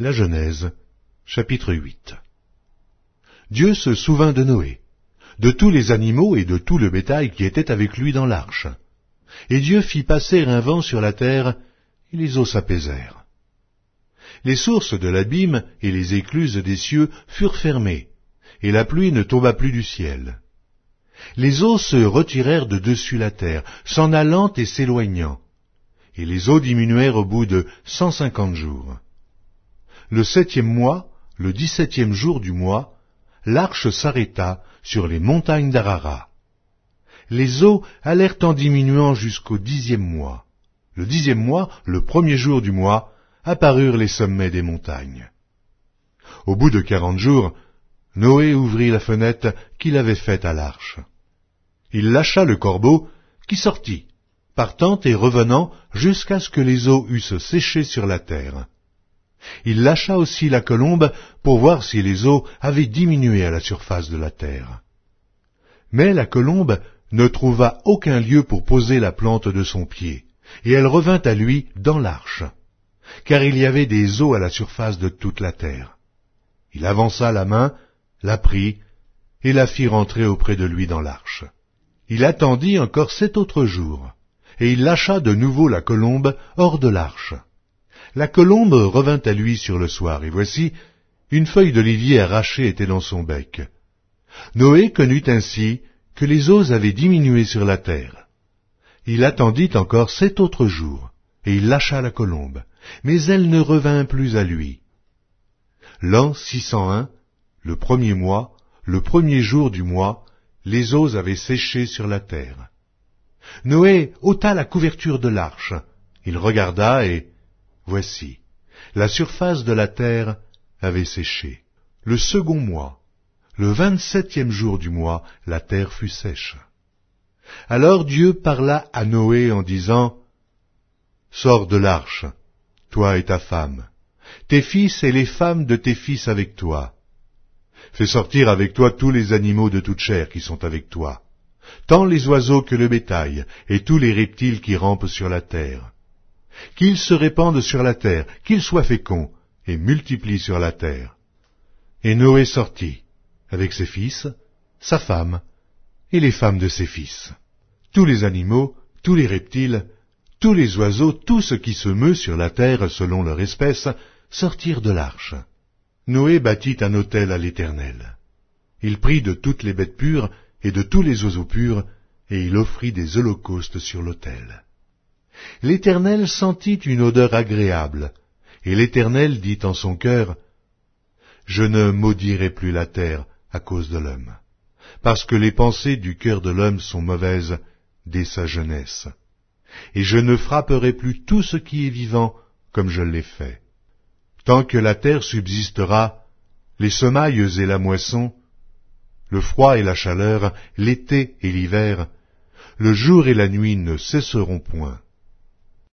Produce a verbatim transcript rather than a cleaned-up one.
La Genèse, chapitre huit. Dieu se souvint de Noé, de tous les animaux et de tout le bétail qui était avec lui dans l'arche. Et Dieu fit passer un vent sur la terre, et les eaux s'apaisèrent. Les sources de l'abîme et les écluses des cieux furent fermées, et la pluie ne tomba plus du ciel. Les eaux se retirèrent de dessus la terre, s'en allant et s'éloignant, et les eaux diminuèrent au bout de cent cinquante jours. Le septième mois, le dix-septième jour du mois, l'arche s'arrêta sur les montagnes d'Ararat. Les eaux allèrent en diminuant jusqu'au dixième mois. Le dixième mois, le premier jour du mois, apparurent les sommets des montagnes. Au bout de quarante jours, Noé ouvrit la fenêtre qu'il avait faite à l'arche. Il lâcha le corbeau, qui sortit, partant et revenant jusqu'à ce que les eaux eussent séché sur la terre. Il lâcha aussi la colombe pour voir si les eaux avaient diminué à la surface de la terre. Mais la colombe ne trouva aucun lieu pour poser la plante de son pied, et elle revint à lui dans l'arche, car il y avait des eaux à la surface de toute la terre. Il avança la main, la prit, et la fit rentrer auprès de lui dans l'arche. Il attendit encore sept autres jours, et il lâcha de nouveau la colombe hors de l'arche. La colombe revint à lui sur le soir, et voici, une feuille d'olivier arrachée était dans son bec. Noé connut ainsi que les eaux avaient diminué sur la terre. Il attendit encore sept autres jours, et il lâcha la colombe, mais elle ne revint plus à lui. L'an six cent un, le premier mois, le premier jour du mois, les eaux avaient séché sur la terre. Noé ôta la couverture de l'arche. Il regarda et, voici, la surface de la terre avait séché. Le second mois, le vingt-septième jour du mois, la terre fut sèche. Alors Dieu parla à Noé en disant, « Sors de l'arche, toi et ta femme, tes fils et les femmes de tes fils avec toi. Fais sortir avec toi tous les animaux de toute chair qui sont avec toi, tant les oiseaux que le bétail, et tous les reptiles qui rampent sur la terre. Qu'ils se répandent sur la terre, qu'ils soient féconds, et multiplient sur la terre. » Et Noé sortit, avec ses fils, sa femme, et les femmes de ses fils. Tous les animaux, tous les reptiles, tous les oiseaux, tout ce qui se meut sur la terre selon leur espèce, sortirent de l'arche. Noé bâtit un autel à l'Éternel. Il prit de toutes les bêtes pures et de tous les oiseaux purs, et il offrit des holocaustes sur l'autel. L'Éternel sentit une odeur agréable, et l'Éternel dit en son cœur, « Je ne maudirai plus la terre à cause de l'homme, parce que les pensées du cœur de l'homme sont mauvaises dès sa jeunesse. Et je ne frapperai plus tout ce qui est vivant comme je l'ai fait. Tant que la terre subsistera, les semailles et la moisson, le froid et la chaleur, l'été et l'hiver, le jour et la nuit ne cesseront point.